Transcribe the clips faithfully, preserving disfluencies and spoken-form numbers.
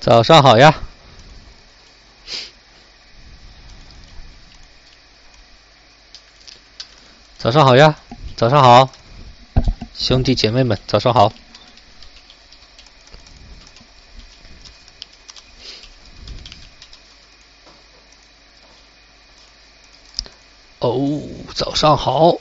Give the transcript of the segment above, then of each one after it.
早上好呀，早上好呀，早上好，兄弟姐妹们，早上好。哦，早上好。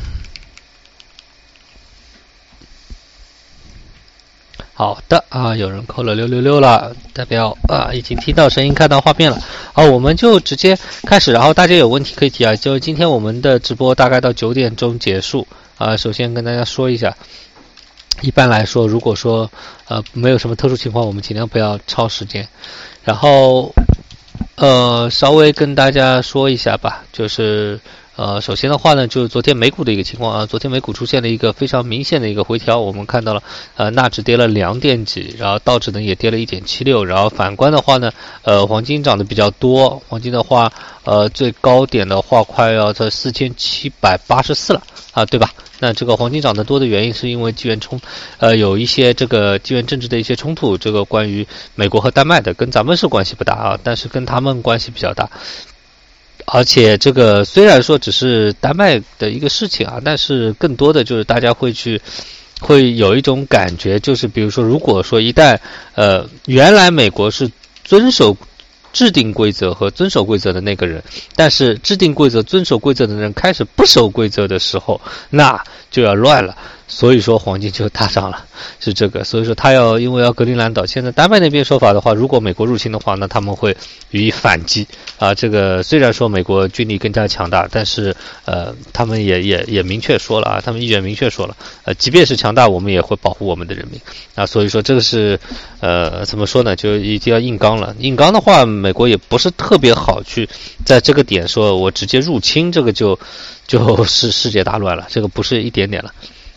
好的啊，有人扣了六六六了，代表啊已经听到声音看到画面了。好，我们就直接开始，然后大家有问题可以提啊。就今天我们的直播大概到九点钟结束啊。首先跟大家说一下，一般来说如果说呃没有什么特殊情况，我们尽量不要超时间。然后呃稍微跟大家说一下吧，就是呃，首先的话呢，就是昨天美股的一个情况啊，昨天美股出现了一个非常明显的一个回调，我们看到了，呃，纳指跌了两点几，然后道指呢也跌了一点七六，然后反观的话呢，呃，黄金涨得比较多，黄金的话，呃，最高点的话快要在四千七百八十四了啊，对吧？那这个黄金涨得多的原因是因为地缘冲，呃，有一些这个地缘政治的一些冲突，这个关于美国和丹麦的，跟咱们是关系不大啊，但是跟他们关系比较大。而且这个虽然说只是丹麦的一个事情啊，但是更多的就是大家会去会有一种感觉，就是比如说如果说一旦呃原来美国是遵守制定规则和遵守规则的那个人，但是制定规则遵守规则的人开始不守规则的时候，那就要乱了。所以说黄金就大涨了，是这个。所以说他要因为要格陵兰岛，现在丹麦那边说法的话，如果美国入侵的话，那他们会予以反击啊。这个虽然说美国军力更加强大，但是呃他们也也也明确说了啊，他们议员明确说了，呃即便是强大，我们也会保护我们的人民啊。所以说这个是呃怎么说呢，就一定要硬刚了。硬刚的话，美国也不是特别好去在这个点说我直接入侵，这个就就是世界大乱了，这个不是一点点了。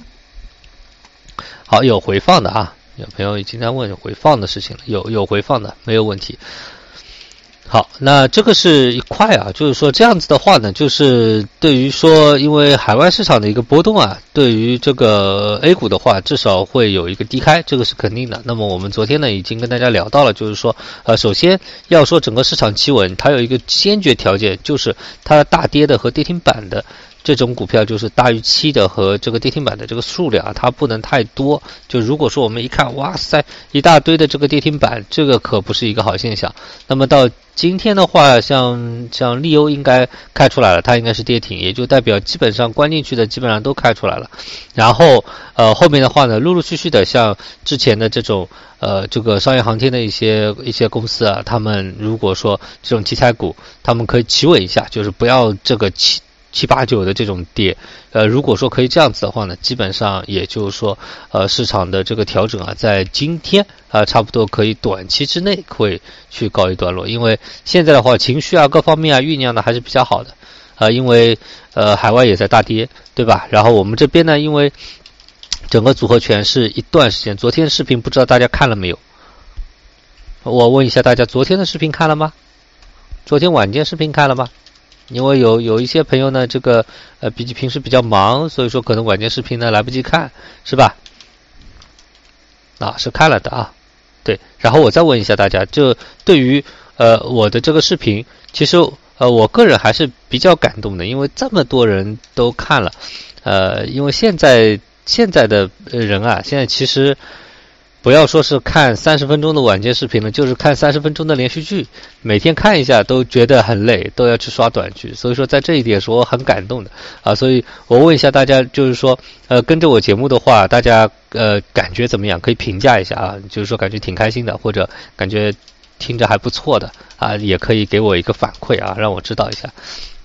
好，有回放的啊，有朋友经常问有回放的事情了，有有回放的，没有问题。好，那这个是一块啊，就是说这样子的话呢，就是对于说因为海外市场的一个波动啊，对于这个 A 股的话，至少会有一个低开，这个是肯定的。那么我们昨天呢已经跟大家聊到了，就是说呃，首先要说整个市场企稳，它有一个先决条件，就是它大跌的和跌停板的这种股票，就是大于七的和这个跌停板的这个数量啊，它不能太多。就如果说我们一看，哇塞，一大堆的这个跌停板，这个可不是一个好现象。那么到今天的话，像像利欧应该开出来了，它应该是跌停，也就代表基本上关进去的基本上都开出来了。然后呃后面的话呢，陆陆续续的像之前的这种呃这个商业航天的一些一些公司啊，他们如果说这种题材股，他们可以企稳一下，就是不要这个起七八九的这种跌，呃，如果说可以这样子的话呢，基本上也就是说，呃，市场的这个调整啊，在今天啊、呃，差不多可以短期之内会去告一段落，因为现在的话，情绪啊各方面啊酝酿的还是比较好的，啊、呃，因为呃海外也在大跌，对吧？然后我们这边呢，因为整个组合拳是一段时间，昨天的视频不知道大家看了没有？我问一下大家，昨天的视频看了吗？昨天晚间视频看了吗？因为有有一些朋友呢，这个呃比起平时比较忙，所以说可能晚间视频呢来不及看，是吧？啊，是看了的啊，对。然后我再问一下大家，就对于呃我的这个视频，其实呃我个人还是比较感动的，因为这么多人都看了，呃，因为现在现在的人啊，现在其实不要说是看三十分钟的晚间视频了，就是看三十分钟的连续剧，每天看一下都觉得很累，都要去刷短剧。所以说在这一点是我很感动的啊。所以我问一下大家，就是说呃跟着我节目的话，大家呃感觉怎么样？可以评价一下啊，就是说感觉挺开心的，或者感觉听着还不错的啊，也可以给我一个反馈啊，让我知道一下。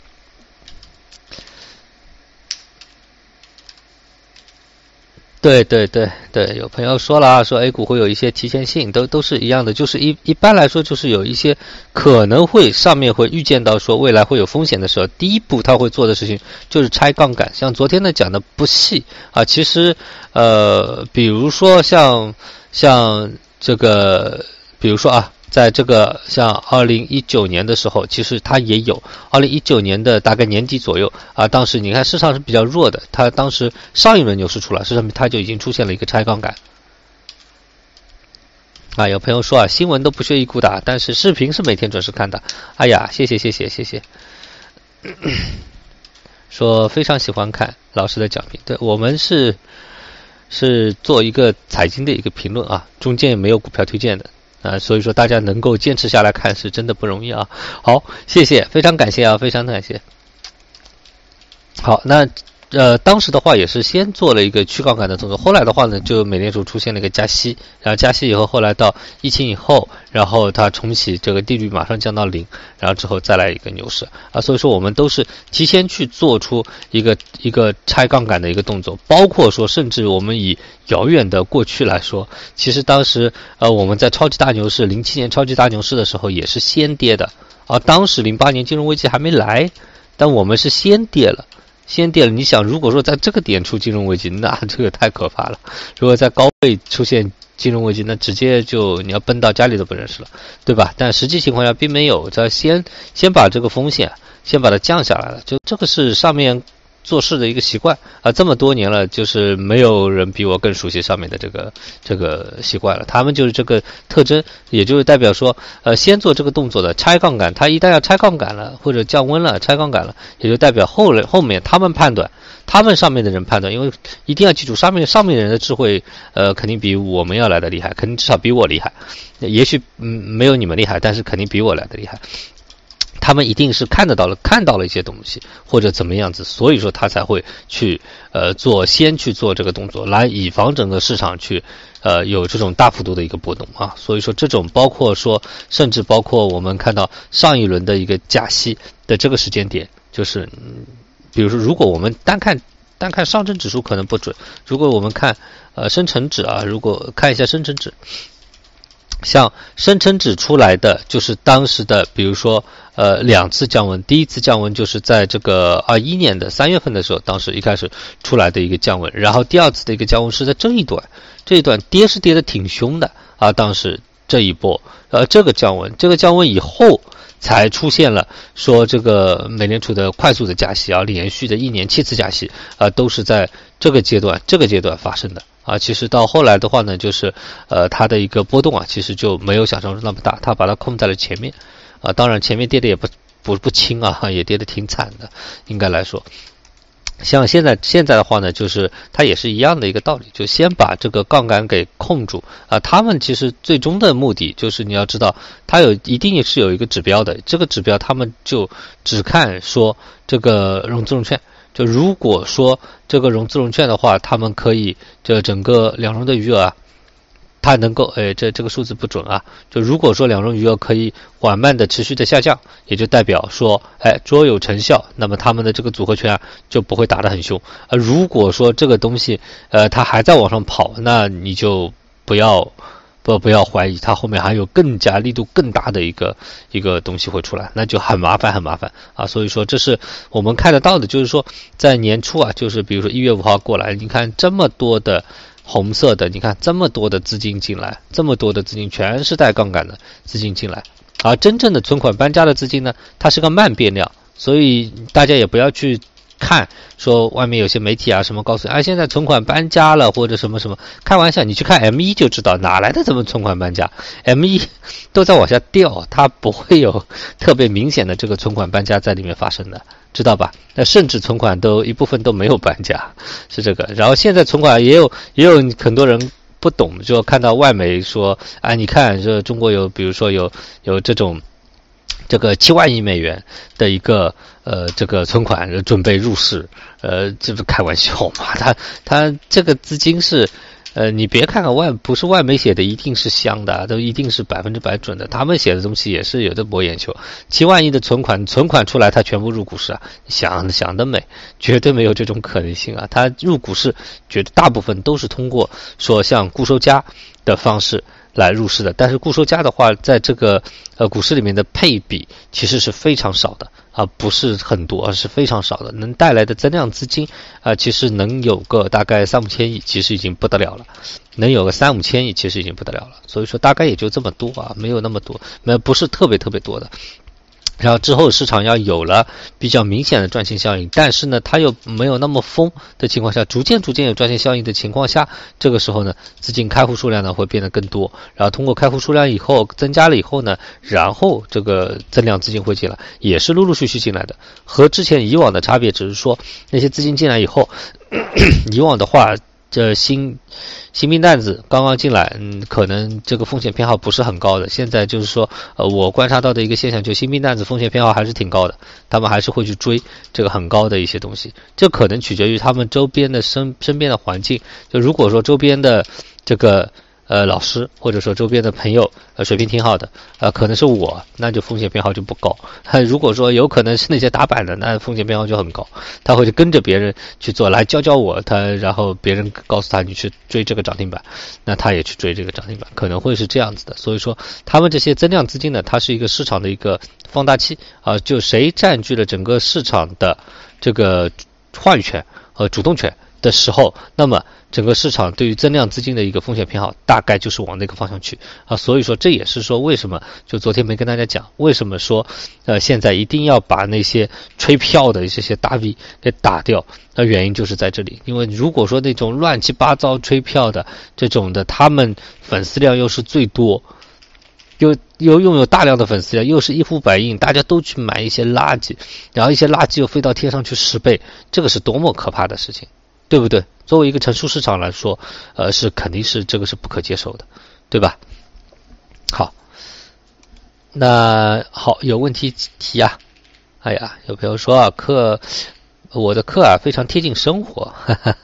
对对对对，有朋友说了啊，说 A 股会有一些提前性，都都是一样的，就是一一般来说就是有一些可能会上面会预见到说未来会有风险的时候，第一步他会做的事情就是拆杠杆。像昨天呢讲的不细啊，其实呃，比如说像像这个，比如说啊。在这个像二零一九年的时候，其实它也有二零一九年的大概年底左右啊，当时你看市场是比较弱的，它当时上一轮牛市出来，市场它就已经出现了一个拆杠杆啊，有朋友说啊，新闻都不屑一顾的，但是视频是每天准时看的。哎呀，谢谢谢谢谢谢。说非常喜欢看老师的讲评，对我们是是做一个财经的一个评论啊，中间也没有股票推荐的啊，所以说大家能够坚持下来看是真的不容易啊。好，谢谢，非常感谢啊，非常感谢。好，那呃，当时的话也是先做了一个去杠杆的动作，后来的话呢，就美联储出现了一个加息，然后加息以后，后来到疫情以后，然后它重启这个利率马上降到零，然后之后再来一个牛市啊，所以说我们都是提前去做出一个一个拆杠杆的一个动作，包括说甚至我们以遥远的过去来说，其实当时呃我们在超级大牛市零七年超级大牛市的时候也是先跌的啊，当时零八年金融危机还没来，但我们是先跌了。先跌了，你想，如果说在这个点出金融危机，那这个太可怕了。如果在高位出现金融危机，那直接就你要奔到家里都不认识了，对吧？但实际情况下并没有，这先先把这个风险先把它降下来了，就这个是上面做事的一个习惯啊，这么多年了，就是没有人比我更熟悉上面的这个这个习惯了。他们就是这个特征，也就是代表说，呃，先做这个动作的拆杠杆，他一旦要拆杠杆了或者降温了，拆杠杆了，也就代表后人后面他们判断，他们上面的人判断，因为一定要记住，上面上面人的智慧，呃，肯定比我们要来的厉害，肯定至少比我厉害，也许嗯没有你们厉害，但是肯定比我来的厉害。他们一定是看得到了，看到了一些东西，或者怎么样子，所以说他才会去呃做，先去做这个动作，来以防整个市场去呃有这种大幅度的一个波动啊。所以说这种包括说，甚至包括我们看到上一轮的一个加息的这个时间点，就是嗯，比如说如果我们单看单看上证指数可能不准，如果我们看呃深成指啊，如果看一下深成指。像深成指出来的就是当时的比如说呃两次降温，第一次降温就是在这个二一年的三月份的时候，当时一开始出来的一个降温，然后第二次的一个降温是在这一段，这一段跌是跌的挺凶的啊，当时这一波呃这个降温，这个降温以后才出现了说这个美联储的快速的加息啊，连续的一年七次加息啊，都是在这个阶段这个阶段发生的。啊，其实到后来的话呢，就是呃，它的一个波动啊，其实就没有想象中那么大，它把它控在了前面，啊，当然前面跌的也不不不轻啊，也跌得挺惨的，应该来说。像现在现在的话呢，就是它也是一样的一个道理，就先把这个杠杆给控住啊。他们其实最终的目的就是你要知道，它有一定是有一个指标的，这个指标他们就只看说这个融资融券。就如果说这个融资融券的话，他们可以这整个两融的余额啊，它能够诶这这个数字不准啊。就如果说两融余额可以缓慢的持续的下降，也就代表说哎卓有成效，那么他们的这个组合拳啊就不会打得很凶。而如果说这个东西呃它还在往上跑，那你就不要。不不要怀疑，它后面还有更加力度更大的一个一个东西会出来，那就很麻烦很麻烦啊！所以说这是我们看得到的，就是说在年初啊，就是比如说一月五号过来，你看这么多的红色的，你看这么多的资金进来，这么多的资金全是带杠杆的资金进来，而真正的存款搬家的资金呢，它是个慢变量，所以大家也不要去。看说外面有些媒体啊什么告诉你啊现在存款搬家了或者什么什么，开玩笑，你去看 M 一 就知道哪来的这么存款搬家， M 一 都在往下掉，它不会有特别明显的这个存款搬家在里面发生的，知道吧？那甚至存款都一部分都没有搬家，是这个。然后现在存款也有也有很多人不懂，就看到外媒说啊你看这中国有比如说有有这种这个七万亿美元的一个呃这个存款准备入市，呃这不开玩笑嘛？他他这个资金是呃你别看看外不是外媒写的一定是香的，都一定是百分之百准的，他们写的东西也是有的博眼球。七万亿的存款存款出来，他全部入股市啊？想想得美，绝对没有这种可能性啊！他入股市绝对大部分都是通过说像固收加的方式。来入市的，但是固收加的话，在这个呃股市里面的配比其实是非常少的啊，不是很多，而是非常少的，能带来的增量资金啊，其实能有个大概三五千亿，其实已经不得了了，能有个三五千亿，其实已经不得了了，所以说大概也就这么多啊，没有那么多，没不是特别特别多的。 然后之后市场要有了比较明显的赚钱效应，但是呢它又没有那么疯的情况下，逐渐逐渐有赚钱效应的情况下，这个时候呢资金开户数量呢会变得更多，然后通过开户数量以后增加了以后呢，然后这个增量资金会进来，也是陆陆续续进来的。和之前以往的差别只是说那些资金进来以后咳咳以往的话这新新兵蛋子刚刚进来，嗯，可能这个风险偏好不是很高的。现在就是说，呃，我观察到的一个现象，就新兵蛋子风险偏好还是挺高的，他们还是会去追这个很高的一些东西。这可能取决于他们周边的身身边的环境。就如果说周边的这个呃老师或者说周边的朋友呃水平挺好的，呃可能是我，那就风险偏好就不高。如果说有可能是那些打板的，那风险偏好就很高，他会跟着别人去做，来教教我，他然后别人告诉他你去追这个涨停板，那他也去追这个涨停板，可能会是这样子的。所以说他们这些增量资金呢，它是一个市场的一个放大器啊，就谁占据了整个市场的这个话语权和主动权的时候，那么整个市场对于增量资金的一个风险偏好大概就是往那个方向去啊。所以说这也是说为什么就昨天没跟大家讲，为什么说呃现在一定要把那些吹票的这些大 V 给打掉，那原因就是在这里。因为如果说那种乱七八糟吹票的这种的，他们粉丝量又是最多，又又拥有大量的粉丝量，又是一呼百应，大家都去买一些垃圾，然后一些垃圾又飞到天上去十倍，这个是多么可怕的事情，对不对？作为一个成熟市场来说，呃，是肯定是这个是不可接受的，对吧？好，那好，有问题提啊。哎呀，有朋友说啊，课我的课啊非常贴近生活，哈哈。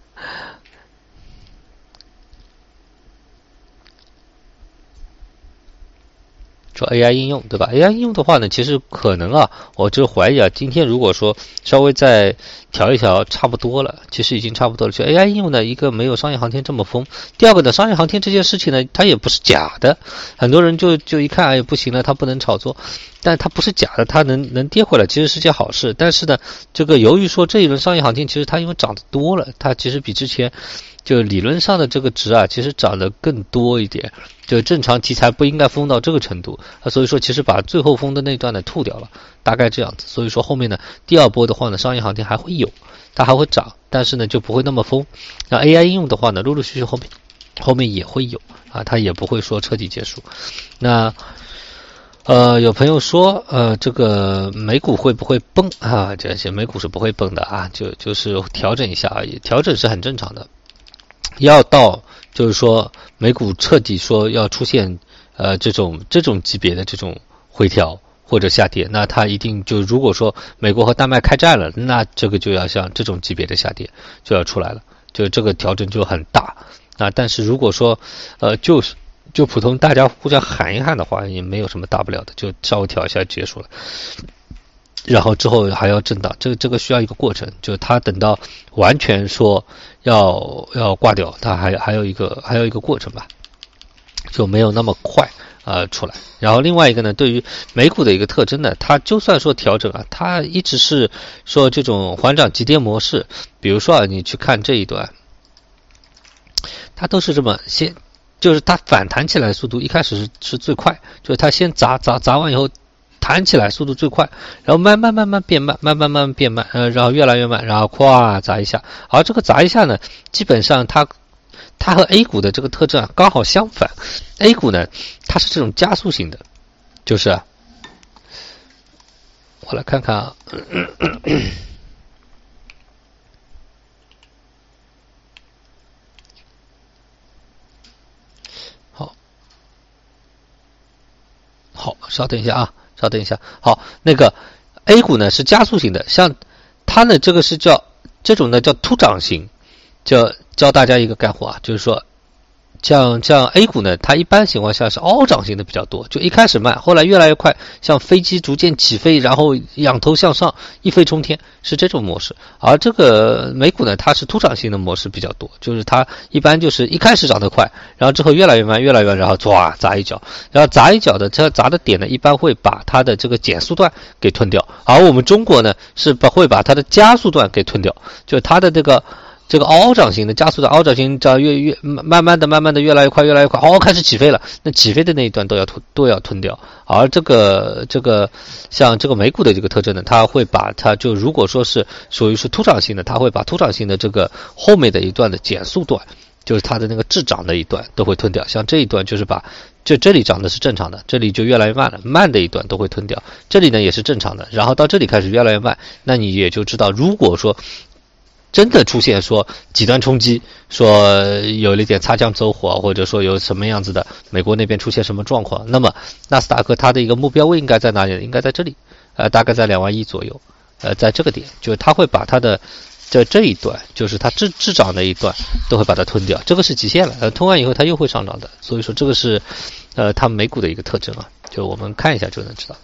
说 A I 应用对吧 ？A I 应用的话呢，其实可能啊，我就怀疑啊，今天如果说稍微再调一调，差不多了，其实已经差不多了。就 A I 应用呢，一个没有商业航天这么疯，第二个呢，商业航天这件事情呢，它也不是假的，很多人就就一看哎不行了，它不能炒作，但它不是假的，它能能跌回来，其实是件好事。但是呢，这个由于说这一轮商业航天，其实它因为涨得多了，它其实比之前就理论上的这个值啊，其实涨得更多一点。就正常题材不应该疯到这个程度啊，所以说其实把最后疯的那段呢吐掉了，大概这样子。所以说后面呢第二波的话呢，商业航天还会有，它还会涨，但是呢就不会那么疯。那 A I 应用的话呢，陆陆续续后面后面也会有啊，它也不会说彻底结束。那呃，有朋友说，呃，这个美股会不会崩啊？这些美股是不会崩的啊，就就是调整一下而已，调整是很正常的。要到就是说美股彻底说要出现呃这种这种级别的这种回调或者下跌，那它一定就如果说美国和丹麦开战了，那这个就要像这种级别的下跌就要出来了，就这个调整就很大啊。但是如果说呃就是就普通大家互相喊一喊的话，也没有什么大不了的，就稍微调一下结束了。然后之后还要震荡，这个这个需要一个过程，就它等到完全说要要挂掉，它还还有一个还有一个过程吧，就没有那么快呃出来。然后另外一个呢，对于美股的一个特征呢，它就算说调整啊，它一直是说这种缓涨急跌模式。比如说啊，你去看这一段，它都是这么先，就是它反弹起来的速度一开始是是最快，就是它先砸砸砸完以后。弹起来速度最快，然后慢慢慢慢变慢，慢慢慢慢变慢，呃，然后越来越慢，然后咵砸一下。而这个砸一下呢，基本上它它和 A 股的这个特征啊刚好相反。A 股呢，它是这种加速型的，就是、啊、我来看看啊，咳咳咳好，好，稍等一下啊。稍等一下，好，那个 A 股呢是加速型的，像它呢这个是叫这种呢叫突涨型，教教大家一个干货啊，就是说像像 A 股呢，它一般情况下是凹涨型的比较多，就一开始慢，后来越来越快，像飞机逐渐起飞，然后仰头向上，一飞冲天，是这种模式。而这个美股呢，它是突涨型的模式比较多，就是它一般就是一开始涨得快，然后之后越来越慢，越来越慢，然后唰砸一脚，然后砸一脚的这砸的点呢，一般会把它的这个减速段给吞掉。而我们中国呢，是把会把它的加速段给吞掉，就是它的这个。 这个嗷嗷涨型的加速的嗷嗷涨型，涨越越慢慢的慢慢的越来越快越来越快，哦，开始起飞了，那起飞的那一段都要吞都要吞掉。而这个这个像这个美股的这个特征呢，它会把它就如果说是属于是突涨型的，它会把突涨型的这个后面的一段的减速段，就是它的那个滞涨的一段都会吞掉。像这一段就是把就这里涨的是正常的，这里就越来越慢了，慢的一段都会吞掉。这里呢也是正常的，然后到这里开始越来越慢，那你也就知道，如果说真的出现说极端冲击，说有了一点擦枪走火，或者说有什么样子的美国那边出现什么状况，那么纳斯达克它的一个目标位应该在哪里呢？应该在这里，呃，大概在两万一左右，呃，在这个点，就是它会把它的这这一段，就是它滞滞涨的一段，都会把它吞掉，这个是极限了。呃，吞完以后它又会上涨的，所以说这个是呃它美股的一个特征啊，就我们看一下就能知道。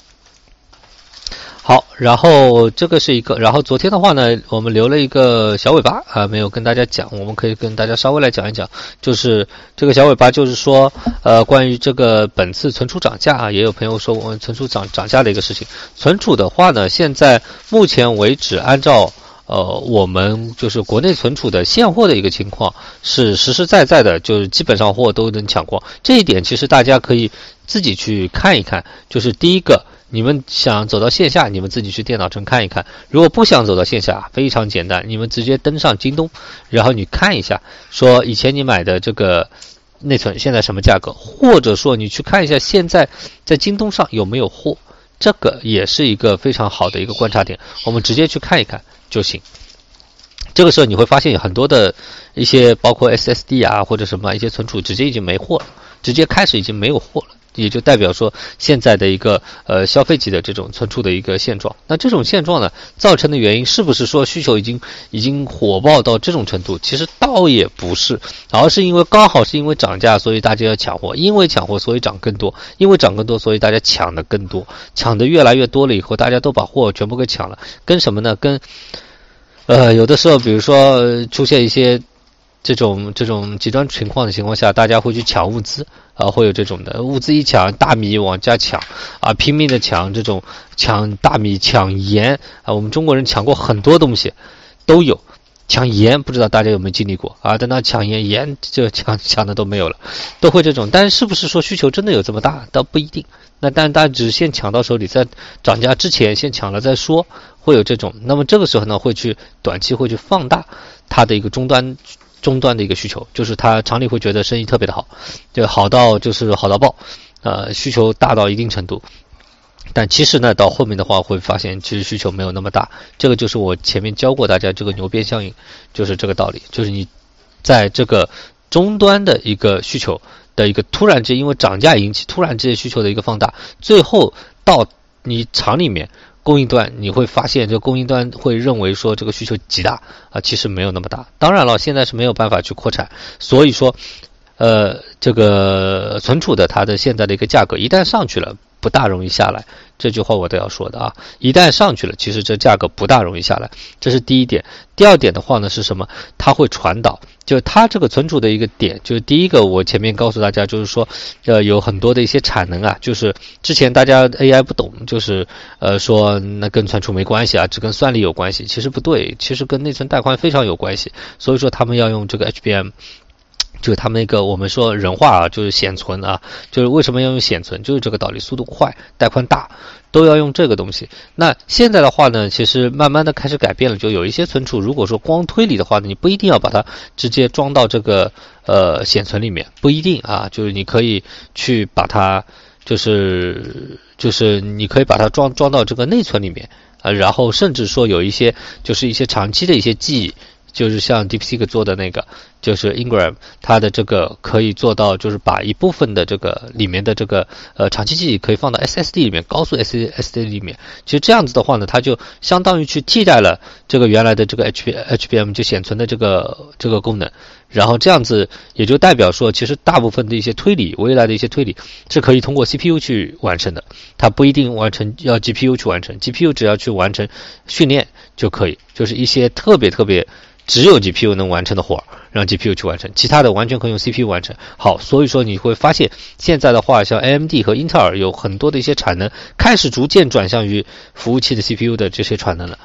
好，然后这个是一个，然后昨天的话呢，我们留了一个小尾巴啊，没有跟大家讲，我们可以跟大家稍微来讲一讲，就是这个小尾巴就是说，呃，关于这个本次存储涨价啊，也有朋友说我们存储涨涨价的一个事情。存储的话呢，现在目前为止，按照呃我们就是国内存储的现货的一个情况，是实实在在的，就是基本上货都能抢光。这一点其实大家可以自己去看一看，就是第一个。你们想走到线下，你们自己去电脑城看一看。如果不想走到线下，非常简单，你们直接登上京东，然后你看一下，说以前你买的这个内存现在什么价格，或者说你去看一下现在在京东上有没有货，这个也是一个非常好的一个观察点。我们直接去看一看就行。这个时候你会发现有很多的一些包括 S S D 啊或者什么一些存储直接已经没货了，直接开始已经没有货了。也就代表说现在的一个呃消费级的这种存储的一个现状。那这种现状呢，造成的原因是不是说需求已经已经火爆到这种程度？其实倒也不是，而是因为刚好是因为涨价，所以大家要抢货，因为抢货所以涨更多，因为涨更多所以大家抢的更多，抢的越来越多了以后，大家都把货全部给抢了。跟什么呢？跟呃有的时候比如说、呃、出现一些这种这种极端情况的情况下，大家会去抢物资啊，会有这种的物资一抢，大米往家抢啊，拼命的抢这种抢大米、抢盐啊，我们中国人抢过很多东西，都有。抢盐不知道大家有没有经历过啊？等到抢盐，盐就抢抢的都没有了，都会这种。但是是不是说需求真的有这么大？倒不一定。那但大家只是先抢到手里，在涨价之前先抢了再说，会有这种。那么这个时候呢，会去短期会去放大它的一个终端。终端的一个需求，就是他厂里会觉得生意特别的好，就好到就是好到爆，呃，需求大到一定程度。但其实呢，到后面的话会发现，其实需求没有那么大。这个就是我前面教过大家这个牛鞭效应，就是这个道理，就是你在这个终端的一个需求的一个突然之间，因为涨价引起突然之间需求的一个放大，最后到你厂里面。供应端你会发现，这个供应端会认为说这个需求极大啊，其实没有那么大。当然了，现在是没有办法去扩产，所以说，呃，这个存储的它的现在的一个价格一旦上去了，不大容易下来。这句话我都要说的啊，一旦上去了，其实这价格不大容易下来，这是第一点。第二点的话呢是什么？它会传导，就它这个存储的一个点，就是第一个我前面告诉大家，就是说，呃，有很多的一些产能啊，就是之前大家 A I 不懂，就是呃说那跟存储没关系啊，只跟算力有关系，其实不对，其实跟内存带宽非常有关系，所以说他们要用这个 H B M。就是他们那个我们说人话啊，就是显存啊，就是为什么要用显存，就是这个道理，速度快，带宽大，都要用这个东西。那现在的话呢，其实慢慢的开始改变了，就有一些存储，如果说光推理的话呢，你不一定要把它直接装到这个呃显存里面，不一定啊，就是你可以去把它，就是就是你可以把它装装到这个内存里面啊，然后甚至说有一些就是一些长期的一些记忆。就是像 DeepSeek 做的那个，就是 Ingram， 它的这个可以做到，就是把一部分的这个里面的这个呃长期记忆可以放到 S S D 里面，高速 S S D 里面。其实这样子的话呢，它就相当于去替代了这个原来的这个 H B M 就显存的这个这个功能。然后这样子也就代表说，其实大部分的一些推理，未来的一些推理是可以通过 C P U 去完成的，它不一定完成要 G P U 去完成 ，G P U 只要去完成训练就可以，就是一些特别特别。只有 G P U 能完成的活儿，让 G P U 去完成，其他的完全可以用 C P U 完成。好，所以说你会发现，现在的话，像 A M D 和英特尔有很多的一些产能开始逐渐转向于服务器的 C P U 的这些产能了。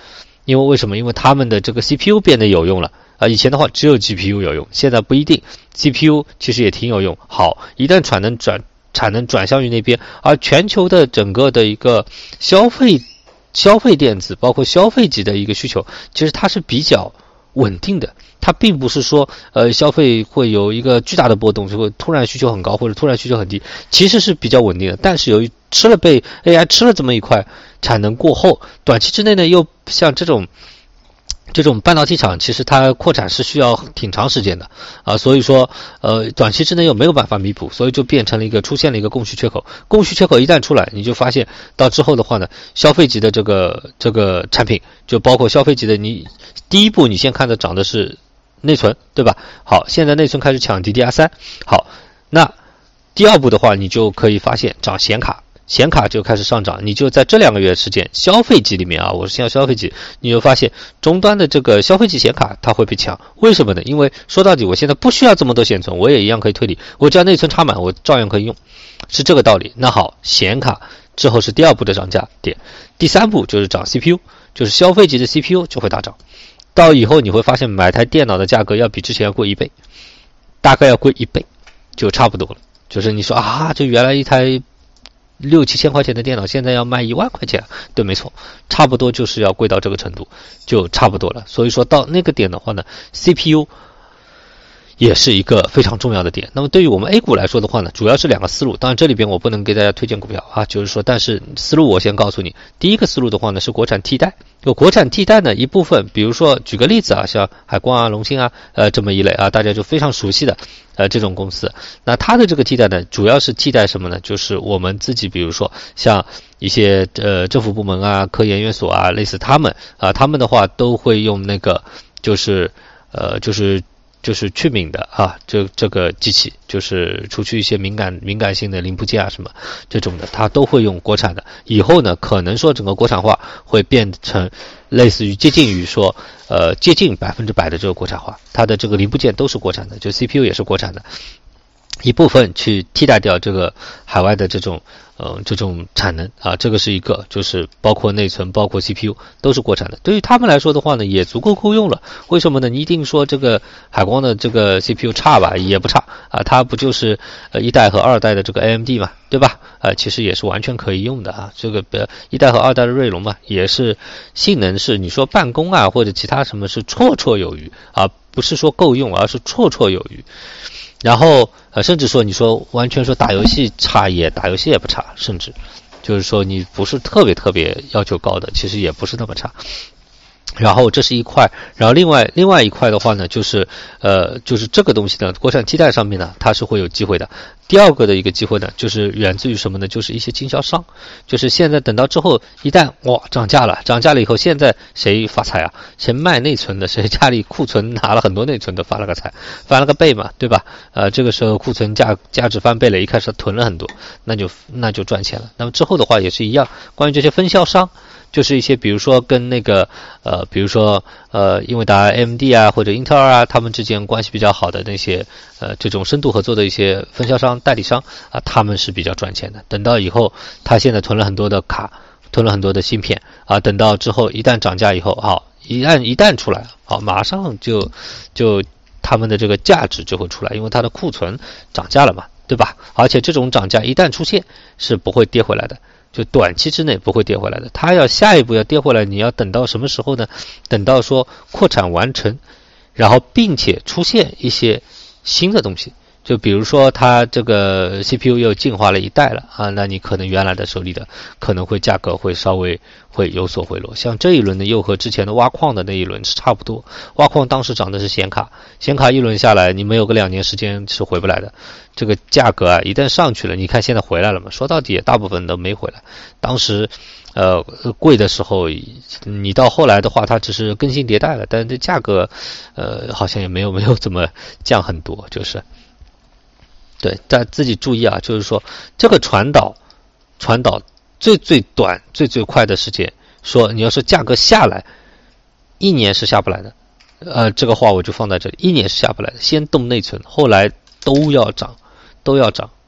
因为为什么？因为他们的这个 C P U 变得有用了啊、呃，以前的话只有 G P U 有用，现在不一定 ，C P U 其实也挺有用。好，一旦产能转产能转向于那边，而全球的整个的一个消费消费电子，包括消费级的一个需求，其实它是比较稳定的。它并不是说呃消费会有一个巨大的波动，就会突然需求很高或者突然需求很低，其实是比较稳定的。但是由于吃了被 A I 吃了这么一块产能过后，短期之内呢又像这种这种半导体厂，其实它扩产是需要挺长时间的啊，所以说呃短期之内又没有办法弥补，所以就变成了一个出现了一个供需缺口。供需缺口一旦出来，你就发现到之后的话呢，消费级的这个这个产品，就包括消费级的，你第一步你先看的涨的是内存，对吧？好，现在内存开始抢 D D R 三， 好，那第二步的话，你就可以发现涨显卡，显卡就开始上涨，你就在这两个月时间，消费级里面啊，我是先要消费级，你就发现终端的这个消费级显卡它会被抢，为什么呢？因为说到底，我现在不需要这么多显存，我也一样可以推理，我只要内存插满，我照样可以用，是这个道理。那好，显卡之后是第二步的涨价点，第三步就是涨 C P U， 就是消费级的 C P U 就会大涨。到以后你会发现买台电脑的价格要比之前要贵一倍，大概要贵一倍就差不多了。就是你说啊，就原来一台六七千块钱的电脑现在要卖一万块钱，对，没错，差不多就是要贵到这个程度，就差不多了。所以说到那个点的话呢 C P U 也是一个非常重要的点。那么对于我们 A 股来说的话呢，主要是两个思路。当然这里边我不能给大家推荐股票啊，就是说但是思路我先告诉你。第一个思路的话呢是国产替代。有国产替代呢一部分，比如说举个例子啊，像海光啊、龙芯啊呃这么一类啊，大家就非常熟悉的呃这种公司。那它的这个替代呢主要是替代什么呢？就是我们自己比如说像一些呃政府部门啊、科研院所啊，类似他们啊，他们的话都会用那个就是呃就是就是去敏的啊，这这个机器就是除去一些敏感敏感性的零部件啊什么这种的，它都会用国产的。以后呢，可能说整个国产化会变成类似于接近于说呃接近百分之百的这个国产化，它的这个零部件都是国产的，就 C P U 也是国产的，一部分去替代掉这个海外的这种呃这种产能啊，这个是一个，就是包括内存包括 C P U 都是国产的。对于他们来说的话呢，也足够够用了。为什么呢？你一定说这个海光的这个 C P U 差吧？也不差啊，它不就是呃一代和二代的这个 A M D 嘛，对吧？呃其实也是完全可以用的啊。这个呃一代和二代的锐龙嘛，也是性能是你说办公啊或者其他什么是绰绰有余啊，不是说够用，而是绰绰有余。然后呃，甚至说你说完全说打游戏差也打游戏也不差，甚至就是说你不是特别特别要求高的，其实也不是那么差。然后这是一块，然后另外另外一块的话呢，就是呃就是这个东西呢，国产替代上面呢，它是会有机会的。第二个的一个机会呢，就是源自于什么呢？就是一些经销商，就是现在等到之后一旦哇涨价了，涨价了以后，现在谁发财啊？谁卖内存的，谁家里库存拿了很多内存的发了个财，翻了个倍嘛，对吧？呃这个时候库存价价值翻倍了，一开始囤了很多，那就那就赚钱了。那么之后的话也是一样，关于这些分销商。就是一些比如说跟那个呃比如说呃英伟达 A M D 啊或者英特尔啊他们之间关系比较好的那些呃这种深度合作的一些分销商代理商啊，他们是比较赚钱的。等到以后他现在囤了很多的卡，囤了很多的芯片啊，等到之后一旦涨价以后，好一旦一旦出来，好马上就就他们的这个价值就会出来，因为它的库存涨价了嘛，对吧？而且这种涨价一旦出现是不会跌回来的。就短期之内不会跌回来的，它要下一步要跌回来，你要等到什么时候呢？等到说扩产完成，然后并且出现一些新的东西，就比如说它这个 C P U 又进化了一代了啊，那你可能原来的手里的可能会价格会稍微会有所回落。像这一轮呢，又和之前的挖矿的那一轮是差不多，挖矿当时涨的是显卡，显卡一轮下来，你没有个两年时间是回不来的。这个价格啊，一旦上去了，你看现在回来了嘛？说到底，大部分都没回来。当时，呃，贵的时候，你到后来的话，它只是更新迭代了，但是这价格，呃，好像也没有没有怎么降很多，就是。对，大家自己注意啊，就是说这个传导，传导最最短、最最快的时间，说你要是价格下来，一年是下不来的。呃，这个话我就放在这里，一年是下不来的。先动内存，后来都要涨。都要涨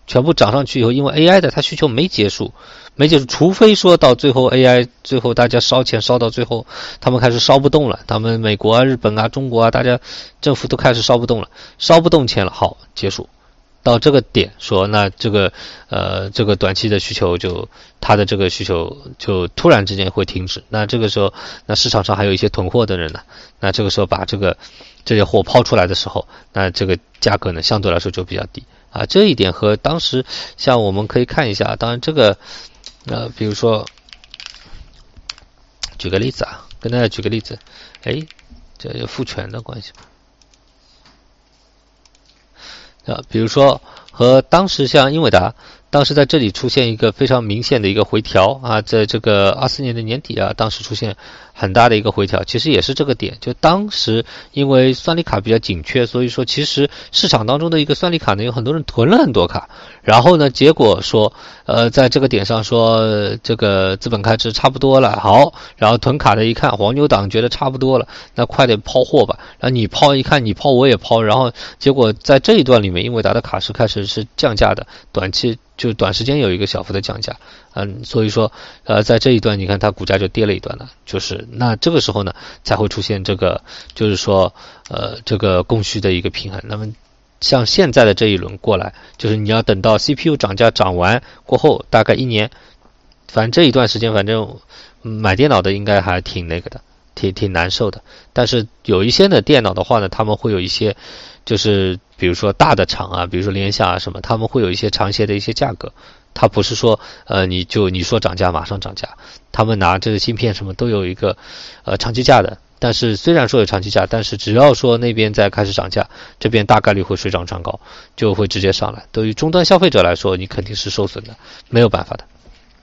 全部涨上去以后，因为 A I 的它需求没结束，没结束，除非说到最后 A I 最后大家烧钱烧到最后，他们开始烧不动了，他们美国啊、日本啊、中国啊，大家政府都开始烧不动了，烧不动钱了，好，结束。到这个点说，那这个呃这个短期的需求就它的这个需求就突然之间会停止，那这个时候那市场上还有一些囤货的人呢，那这个时候把这个这些货抛出来的时候，那这个价格呢相对来说就比较低啊。这一点和当时像我们可以看一下，当然这个呃比如说举个例子啊，跟大家举个例子，哎，这有父权的关系吗？啊，比如说和当时像英伟达，当时在这里出现一个非常明显的一个回调啊，在这个二四年的年底啊，当时出现很大的一个回调，其实也是这个点，就当时因为算力卡比较紧缺，所以说其实市场当中的一个算力卡呢，有很多人囤了很多卡，然后呢，结果说呃，在这个点上说这个资本开支差不多了，好，然后囤卡的一看，黄牛党觉得差不多了，那快点抛货吧，然后你抛一看，你抛我也抛，然后结果在这一段里面，英伟达的卡是开始是降价的，短期就短时间有一个小幅的降价，嗯，所以说呃，在这一段你看它股价就跌了一段了，就是那这个时候呢才会出现这个就是说呃这个供需的一个平衡。那么像现在的这一轮过来，就是你要等到 C P U 涨价涨完过后，大概一年，反正这一段时间，反正买电脑的应该还挺那个的，挺挺难受的。但是有一些的电脑的话呢，他们会有一些，就是比如说大的厂啊，比如说联想啊什么，他们会有一些长协的一些价格，它不是说呃你就你说涨价马上涨价，他们拿这个芯片什么都有一个呃长期价的。但是虽然说有长期价，但是只要说那边在开始涨价，这边大概率会水涨船高，就会直接上来。对于终端消费者来说，你肯定是受损的，没有办法的。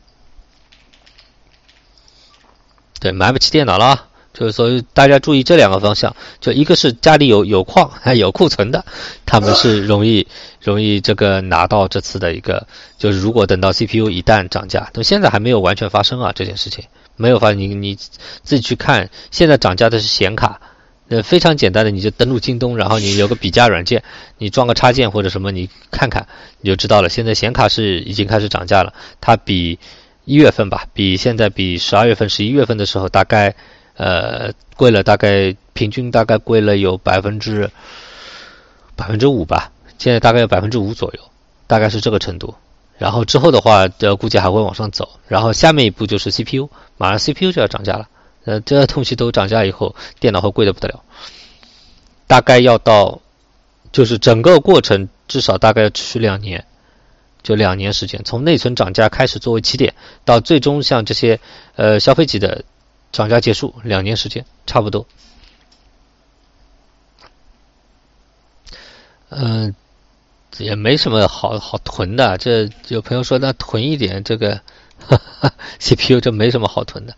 对，买不起电脑了，就是所以大家注意这两个方向，就一个是家里有有矿还有库存的，他们是容易容易这个拿到这次的一个，就是如果等到 C P U 一旦涨价，但现在还没有完全发生啊，这件事情没有发生，你你自己去看，现在涨价的是显卡，呃非常简单的，你就登录京东，然后你有个比价软件，你装个插件或者什么，你看看你就知道了。现在显卡是已经开始涨价了，它比一月份吧，比现在比十二月份、十一月份的时候大概呃贵了，大概平均大概贵了有百分之百分之五吧，现在大概有百分之五左右，大概是这个程度。然后之后的话，呃，估计还会往上走。然后下面一步就是 C P U， 马上 C P U 就要涨价了。呃，这东西都涨价以后，电脑会贵得不得了。大概要到，就是整个过程至少大概要持续两年，就两年时间，从内存涨价开始作为起点，到最终像这些呃消费级的涨价结束，两年时间差不多。嗯、呃。也没什么好好囤的，这有朋友说那囤一点这个哈哈 C P U 这没什么好囤的。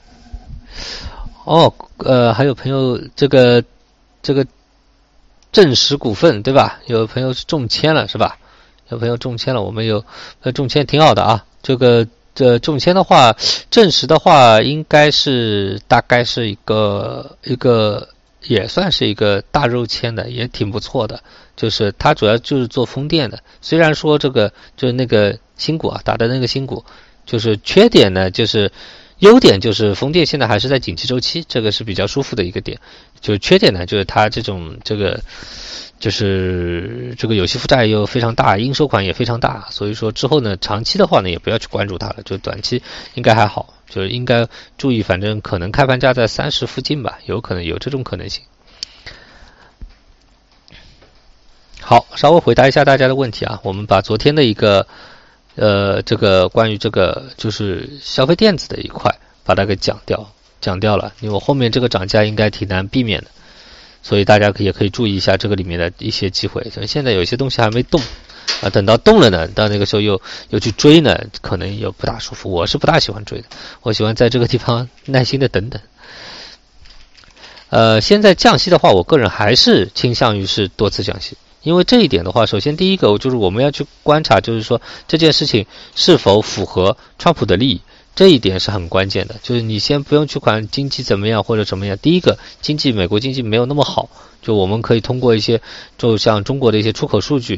哦，呃，还有朋友这个这个正实股份对吧？有朋友是中签了是吧？有朋友中签了，我们有呃中签挺好的啊。这个这中签的话，正实的话应该是大概是一个一个也算是一个大肉签的，也挺不错的。就是它主要就是做风电的，虽然说这个就是那个新股啊打的那个新股，就是缺点呢，就是优点就是风电现在还是在景气周期，这个是比较舒服的一个点。就缺点呢，就是它这种这个就是这个有息负债又非常大，应收款也非常大，所以说之后呢，长期的话呢也不要去关注它了，就短期应该还好，就是应该注意，反正可能开盘价在三十附近吧，有可能有这种可能性。好，稍微回答一下大家的问题啊，我们把昨天的一个呃这个关于这个就是消费电子的一块把它给讲掉讲掉了，因为我后面这个涨价应该挺难避免的，所以大家可以也可以注意一下这个里面的一些机会。所以现在有些东西还没动啊，等到动了呢，到那个时候又又去追呢，可能又不大舒服。我是不大喜欢追的，我喜欢在这个地方耐心的等等。呃，现在降息的话，我个人还是倾向于是多次降息。因为这一点的话，首先第一个就是我们要去观察，就是说这件事情是否符合川普的利益，这一点是很关键的。就是你先不用去管经济怎么样或者怎么样，第一个经济美国经济没有那么好，就我们可以通过一些就像中国的一些出口数据，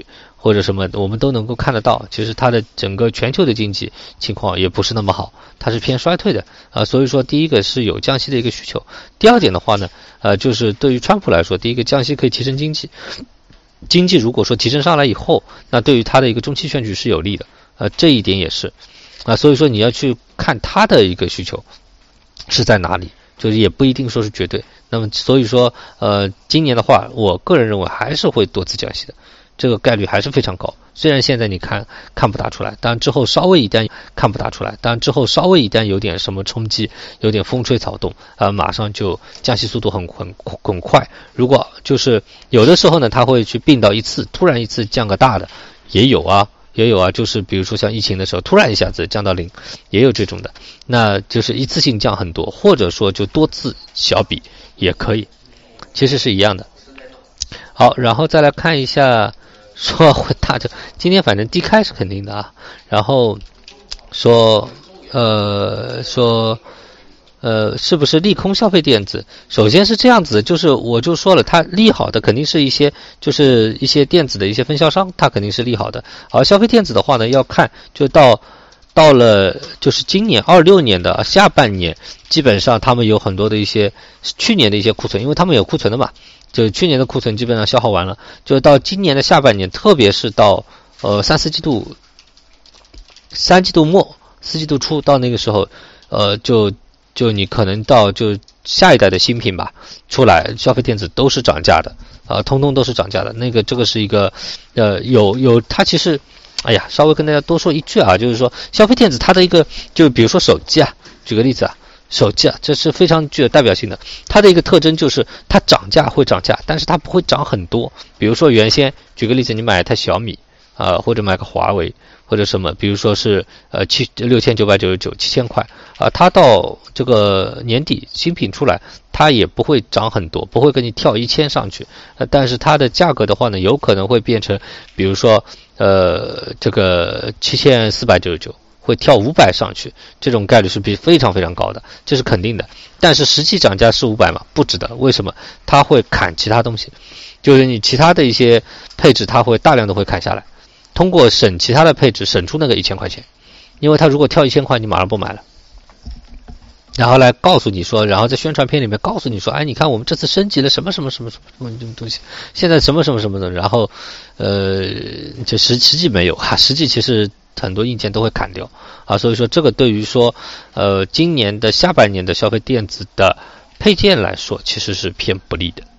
或者什么，我们都能够看得到，其实它的整个全球的经济情况也不是那么好，它是偏衰退的啊、呃。所以说，第一个是有降息的一个需求，第二点的话呢，呃，就是对于川普来说，第一个降息可以提升经济，经济如果说提升上来以后，那对于他的一个中期选举是有利的，呃，这一点也是啊、呃。所以说你要去看他的一个需求是在哪里，就是也不一定说是绝对。那么所以说，呃，今年的话，我个人认为还是会多次降息的。这个概率还是非常高，虽然现在你看看不大出来，但之后稍微一旦看不大出来，但之后稍微一旦有点什么冲击，有点风吹草动，呃，马上就降息速度很很很快。如果就是有的时候呢，它会去并到一次，突然一次降个大的，也有啊，也有啊，就是比如说像疫情的时候，突然一下子降到零，也有这种的。那就是一次性降很多，或者说就多次小笔也可以，其实是一样的。好，然后再来看一下。说会大就今天反正低开是肯定的啊，然后说呃说呃是不是利空消费电子？首先是这样子，就是我就说了，它利好的肯定是一些就是一些电子的一些分销商，它肯定是利好的。而消费电子的话呢，要看就到到了就是今年二六年的下半年，基本上他们有很多的一些去年的一些库存，因为他们有库存的嘛。就去年的库存基本上消耗完了，就到今年的下半年，特别是到呃三四季度、三季度末、四季度初到那个时候，呃，就就你可能到就下一代的新品吧出来，消费电子都是涨价的，啊、呃，通通都是涨价的。那个这个是一个呃有有它其实，哎呀，稍微跟大家多说一句啊，就是说消费电子它的一个就比如说手机啊，举个例子啊。手机啊，这是非常具有代表性的。它的一个特征就是它涨价会涨价，但是它不会涨很多。比如说原先举个例子，你买一台小米啊、呃，或者买个华为或者什么，比如说是呃七六千九百九十九七千块啊、呃，它到这个年底新品出来，它也不会涨很多，不会给你跳一千上去。呃，但是它的价格的话呢，有可能会变成，比如说呃这个七千四百九十九。会跳五百上去，这种概率是比非常非常高的，这是肯定的。但是实际涨价是五百嘛？不值得。为什么？它会砍其他东西，就是你其他的一些配置，它会大量的会砍下来，通过省其他的配置省出那个一千块钱。因为它如果跳一千块，你马上不买了。然后来告诉你说，然后在宣传片里面告诉你说，哎，你看我们这次升级了什么什么什么什么什么东西，现在什么什么什么的，然后呃，就实实际没有哈，实际其实很多硬件都会砍掉啊，所以说这个对于说呃今年的下半年的消费电子的配件来说，其实是偏不利的。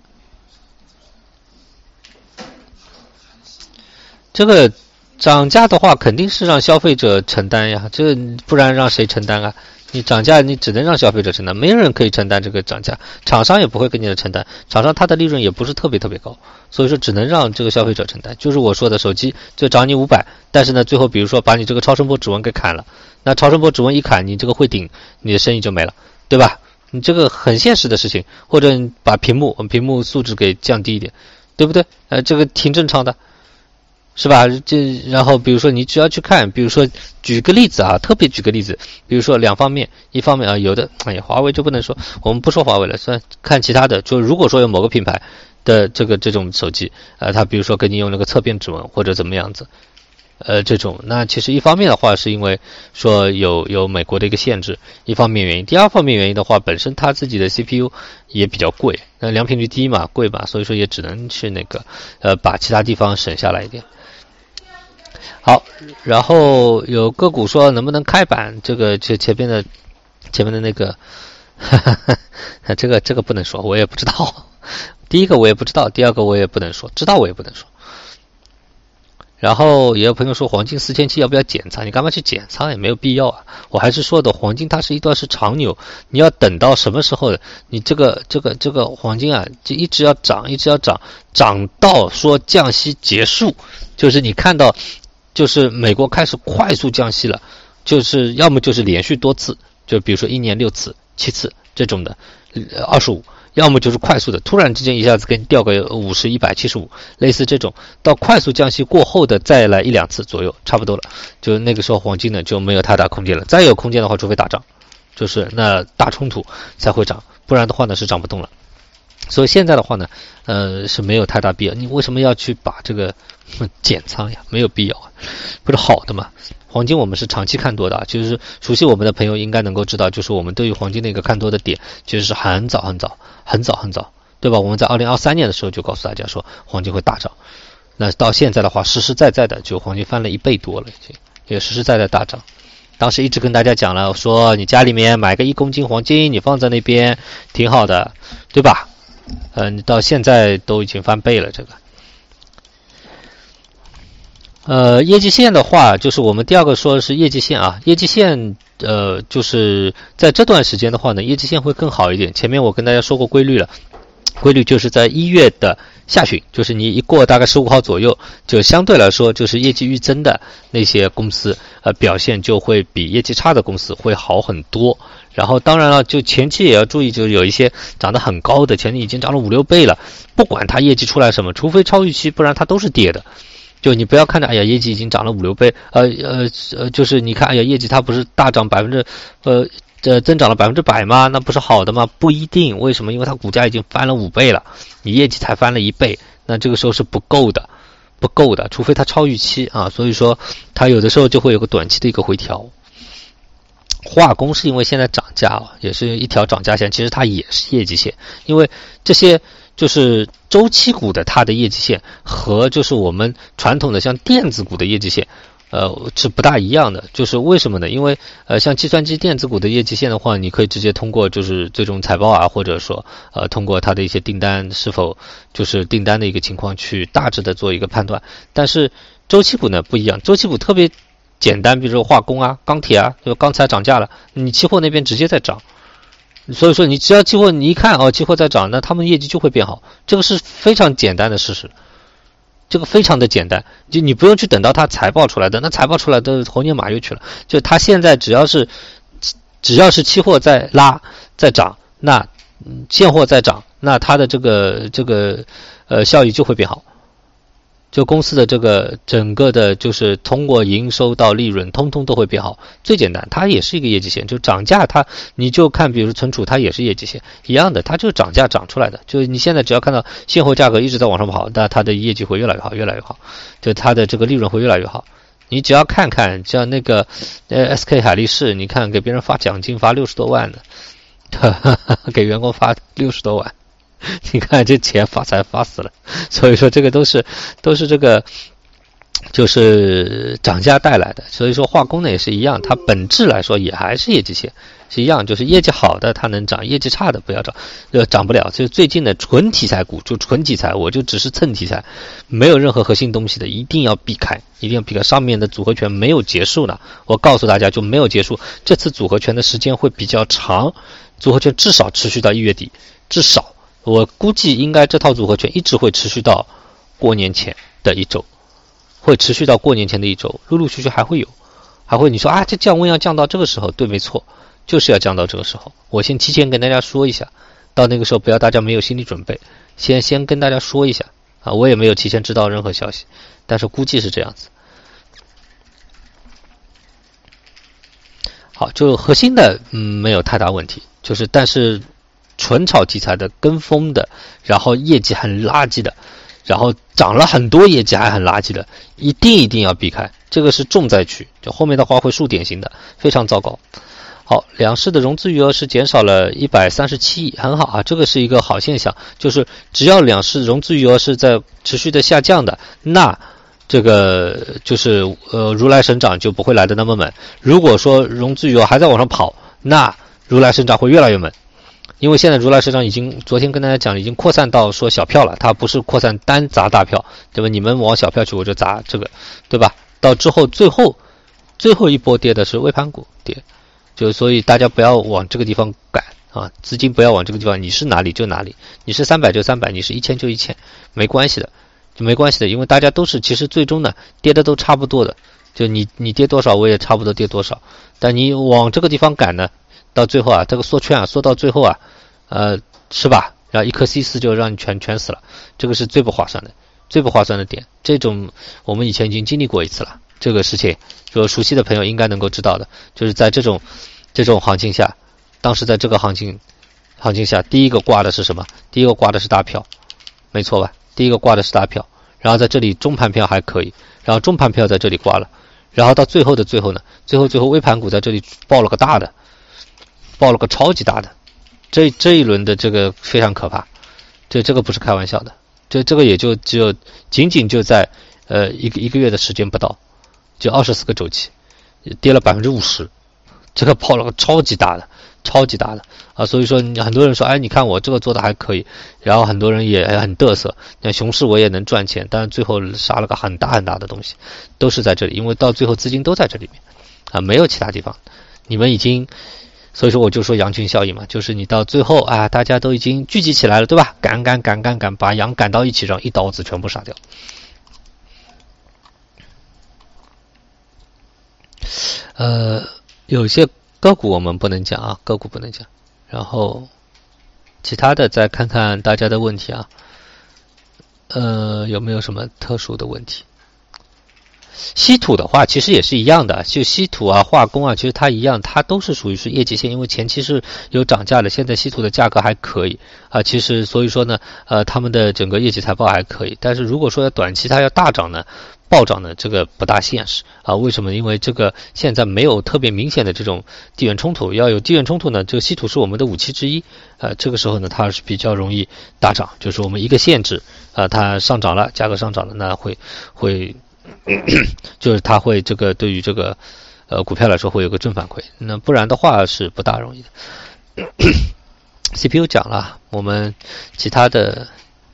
这个涨价的话，肯定是让消费者承担呀，这不然让谁承担啊？你涨价，你只能让消费者承担，没有人可以承担这个涨价，厂商也不会跟你的承担，厂商他的利润也不是特别特别高，所以说只能让这个消费者承担。就是我说的手机就涨你五百，但是呢，最后比如说把你这个超声波指纹给砍了，那超声波指纹一砍，你这个会顶，你的生意就没了，对吧？你这个很现实的事情，或者把屏幕屏幕素质给降低一点，对不对？呃，这个挺正常的。是吧？这然后比如说你只要去看，比如说举个例子啊，特别举个例子，比如说两方面，一方面啊，有的哎呀，华为就不能说，我们不说华为了，算看其他的。就如果说有某个品牌的这个这种手机，呃，它比如说给你用那个侧边指纹或者怎么样子，呃，这种，那其实一方面的话是因为说有有美国的一个限制，一方面原因，第二方面原因的话，本身它自己的 C P U 也比较贵，那良品率低嘛，贵嘛，所以说也只能去那个呃把其他地方省下来一点。好，然后有个股说能不能开板，这个就前面的前面的那个哈哈哈，这个这个不能说，我也不知道。第一个我也不知道，第二个我也不能说，知道我也不能说。然后也有朋友说黄金四千七要不要减仓？你干嘛去减仓？也没有必要啊。我还是说的，黄金它是一段是长牛，你要等到什么时候？你这个这个这个黄金啊，就一直要涨，一直要涨，涨到说降息结束，就是你看到。就是美国开始快速降息了，就是要么就是连续多次，就比如说一年六次、七次这种的，二十五，要么就是快速的，突然之间一下子给你掉个五十、一百、七十五，类似这种。到快速降息过后的再来一两次左右，差不多了。就那个时候黄金呢就没有太大空间了，再有空间的话，除非打仗，就是那大冲突才会涨，不然的话呢是涨不动了。所以现在的话呢，呃是没有太大必要。你为什么要去把这个减仓呀，没有必要啊，不是好的嘛。黄金我们是长期看多的，就是熟悉我们的朋友应该能够知道，就是我们对于黄金的一个看多的点，其实是很早很早很早很早，对吧？我们在二零二三年的时候就告诉大家说黄金会大涨，那到现在的话，实实在在的就黄金翻了一倍多了，已经也实实在在大涨。当时一直跟大家讲了，说你家里面买个一公斤黄金，你放在那边挺好的，对吧？嗯、呃，到现在都已经翻倍了，这个。呃，业绩线的话，就是我们第二个说的是业绩线啊，业绩线，呃，就是在这段时间的话呢，业绩线会更好一点。前面我跟大家说过规律了，规律就是在一月的下旬，就是你一过大概十五号左右，就相对来说就是业绩预增的那些公司，呃，表现就会比业绩差的公司会好很多。然后当然了，就前期也要注意，就有一些涨得很高的，前期已经涨了五六倍了，不管它业绩出来什么，除非超预期，不然它都是跌的。就你不要看着，哎呀，业绩已经涨了五六倍，呃呃呃，就是你看，哎呀，业绩它不是大涨百分之，呃呃增长了百分之百吗？那不是好的吗？不一定，为什么？因为它股价已经翻了五倍了，你业绩才翻了一倍，那这个时候是不够的，不够的，除非它超预期啊。所以说，它有的时候就会有个短期的一个回调。化工是因为现在涨价啊，也是一条涨价线，其实它也是业绩线，因为这些。就是周期股的它的业绩线和就是我们传统的像电子股的业绩线，呃是不大一样的。就是为什么呢？因为呃像计算机电子股的业绩线的话，你可以直接通过就是最终财报啊，或者说呃通过它的一些订单是否就是订单的一个情况去大致的做一个判断。但是周期股呢不一样，周期股特别简单，比如说化工啊、钢铁啊，就钢材涨价了，你期货那边直接在涨。所以说你只要期货你一看哦，期货在涨，那他们业绩就会变好，这个是非常简单的事实，这个非常的简单，就你不用去等到它财报出来的，那财报出来的猴年马月去了，就它现在只要是只要是期货在拉在涨，那现货在涨，那它的这个这个呃效益就会变好。就公司的这个整个的就是通过营收到利润通通都会变好，最简单，它也是一个业绩线，就涨价它你就看比如存储它也是业绩线一样的，它就是涨价涨出来的，就你现在只要看到现货价格一直在往上跑，那它的业绩会越来越好越来越好，就它的这个利润会越来越好。你只要看看像那个呃 S K 海力士，你看给别人发奖金发六十多万的给员工发六十多万，你看这钱发财发死了，所以说这个都是都是这个就是涨价带来的。所以说化工呢也是一样，它本质来说也还是业绩线是一样，就是业绩好的它能涨，业绩差的不要涨，呃涨不了。就最近的纯题材股，就纯题材，我就只是蹭题材，没有任何核心东西的，一定要避开，一定要避开。上面的组合拳没有结束呢，我告诉大家就没有结束，这次组合拳的时间会比较长，组合拳至少持续到一月底，至少。我估计应该这套组合拳一直会持续到过年前的一周，会持续到过年前的一周，陆陆续续还会有，还会你说啊，这降温要降到这个时候，对，没错，就是要降到这个时候。我先提前跟大家说一下，到那个时候不要大家没有心理准备，先先跟大家说一下啊，我也没有提前知道任何消息，但是估计是这样子。好，就核心的嗯没有太大问题，就是但是。纯炒题材的跟风的，然后业绩很垃圾的，然后涨了很多业绩还很垃圾的，一定一定要避开，这个是重灾区，就后面的话会树典型的，非常糟糕。好，两市的融资余额是减少了一百三十七亿，很好啊，这个是一个好现象，就是只要两市融资余额是在持续的下降的，那这个就是呃如来神掌就不会来的那么猛。如果说融资余额还在往上跑，那如来神掌会越来越猛。因为现在如来神掌已经昨天跟大家讲已经扩散到说小票了，它不是扩散单砸大票，对吧？你们往小票去，我就砸这个，对吧？到之后最后最后一波跌的是微盘股跌，就所以大家不要往这个地方赶啊，资金不要往这个地方，你是哪里就哪里，你是三百就三百，你是一千就一千，没关系的，就没关系的，因为大家都是其实最终呢跌的都差不多的，就你你跌多少我也差不多跌多少，但你往这个地方赶呢，到最后啊这个缩圈啊缩到最后啊呃是吧，然后一颗 C 四就让你全全死了，这个是最不划算的最不划算的点，这种我们以前已经经历过一次了，这个事情就熟悉的朋友应该能够知道的，就是在这种这种行情下，当时在这个行情行情下第一个挂的是什么？第一个挂的是大票，没错吧，第一个挂的是大票， 然后在这里中盘票还可以，然后中盘票在这里挂了，然后到最后的最后呢，最后最后微盘股在这里爆了个大的，爆了个超级大的，这这一轮的这个非常可怕，这这个不是开玩笑的，这这个也就只有仅仅就在呃一个一个月的时间不到，就二十四个周期，跌了百分之五十，这个爆了个超级大的。超级大的啊，所以说很多人说，哎，你看我这个做的还可以，然后很多人也很嘚瑟，那熊市我也能赚钱，但是最后杀了个很大很大的东西，都是在这里，因为到最后资金都在这里面啊，没有其他地方，你们已经，所以说我就说羊群效应嘛，就是你到最后啊，大家都已经聚集起来了，对吧？赶赶赶赶赶，把羊赶到一起，让一刀子全部杀掉。呃，有些。个股我们不能讲啊，个股不能讲。然后其他的再看看大家的问题啊，呃，有没有什么特殊的问题？稀土的话，其实也是一样的，就稀土啊、化工啊，其实它一样，它都是属于是业绩线，因为前期是有涨价的，现在稀土的价格还可以啊。其实所以说呢，呃，他们的整个业绩财报还可以，但是如果说要短期它要大涨呢？暴涨呢，这个不大现实啊？为什么？因为这个现在没有特别明显的这种地缘冲突，要有地缘冲突呢，这个稀土是我们的武器之一，呃，这个时候呢，它是比较容易大涨，就是我们一个限制啊，它上涨了，价格上涨了，那会会，就是它会这个对于这个呃股票来说会有个正反馈，那不然的话是不大容易的。C P U 讲了，我们其他的。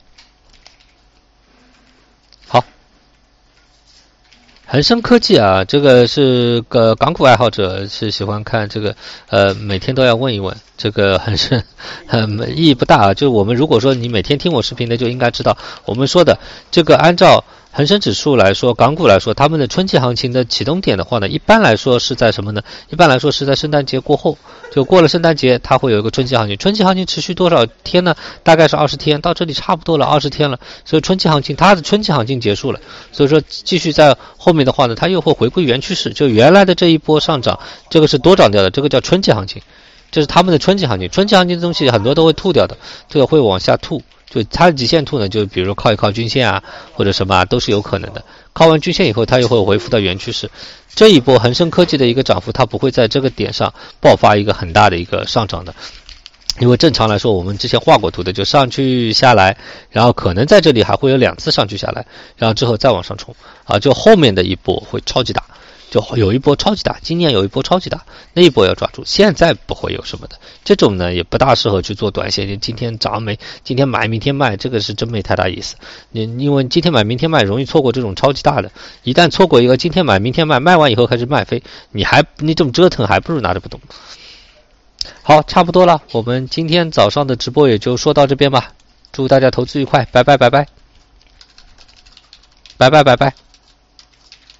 恒生科技啊，这个是个港股爱好者，是喜欢看这个，呃，每天都要问一问，这个恒生，呃，意义不大啊。就我们如果说你每天听我视频的，就应该知道我们说的这个，按照恒生指数来说，港股来说，他们的春季行情的启动点的话呢，一般来说是在什么呢？一般来说是在圣诞节过后，就过了圣诞节，它会有一个春季行情。春季行情持续多少天呢？大概是二十天，到这里差不多了二十天了。所以春季行情，它的春季行情结束了，所以说继续在后面的话呢，它又会回归原趋势，就原来的这一波上涨，这个是多涨掉的，这个叫春季行情，这是他们的春季行情。春季行情的东西很多都会吐掉的，这个会往下吐。就它的极限吐呢，就比如说靠一靠均线啊，或者什么啊，都是有可能的。靠完均线以后，它又会恢复到原趋势。这一波恒生科技的一个涨幅，它不会在这个点上爆发一个很大的一个上涨的。因为正常来说，我们之前画过图的，就上去下来，然后可能在这里还会有两次上去下来，然后之后再往上冲啊，就后面的一波会超级大。就有一波超级大，今年有一波超级大，那一波要抓住，现在不会有什么的。这种呢也不大适合去做短线，今天涨没，今天买，明天卖，这个是真没太大意思。你因为今天买，明天卖，容易错过这种超级大的。一旦错过一个今天买，明天卖，卖完以后开始卖飞，你还你这么折腾，还不如拿着不动。好，差不多了，我们今天早上的直播也就说到这边吧。祝大家投资愉快，拜拜拜拜，拜拜拜拜。